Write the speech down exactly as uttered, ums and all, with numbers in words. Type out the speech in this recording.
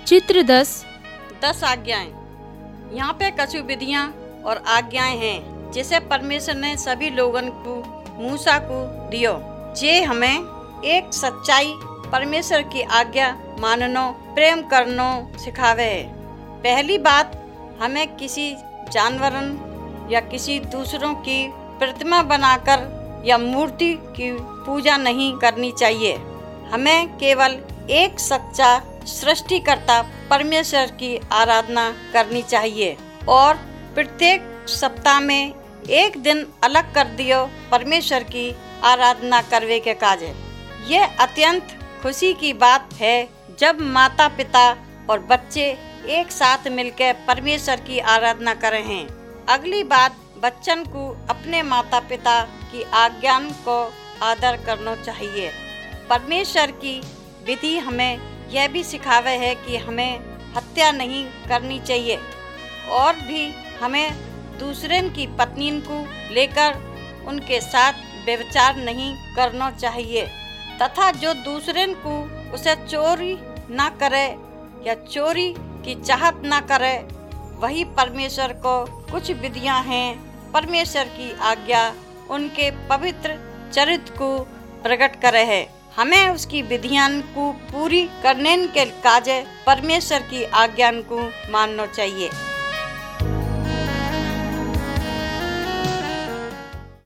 चित्र दस। दस आज्ञाएं। यहाँ पे कछु विधियाँ और आज्ञाएं हैं जिसे परमेश्वर ने सभी लोगों को मूसा को दियो, जे हमें एक सच्चाई परमेश्वर की आज्ञा माननो प्रेम करनो सिखावे है। पहली बात, हमें किसी जानवरन या किसी दूसरों की प्रतिमा बनाकर या मूर्ति की पूजा नहीं करनी चाहिए। हमें केवल एक सच्चा सृष्टिकर्ता परमेश्वर की आराधना करनी चाहिए और प्रत्येक सप्ताह में एक दिन अलग कर दियो परमेश्वर की आराधना करवे के काजे। ये अत्यंत खुशी की बात है जब माता पिता और बच्चे एक साथ मिलकर परमेश्वर की आराधना करे हैं। अगली बात, बच्चन को अपने माता पिता की आज्ञा को आदर करना चाहिए। परमेश्वर की विधि हमें यह भी सिखावे है कि हमें हत्या नहीं करनी चाहिए और भी हमें दूसरे की पत्नी को लेकर उनके साथ व्यभिचार नहीं करना चाहिए तथा जो दूसरे को उसे चोरी ना करे या चोरी की चाहत ना करे, वही परमेश्वर को कुछ विधियां हैं। परमेश्वर की आज्ञा उनके पवित्र चरित्र को प्रकट करे है। हमें उसकी विधियां को पूरी करने के काजे परमेश्वर की आज्ञा को मानना चाहिए।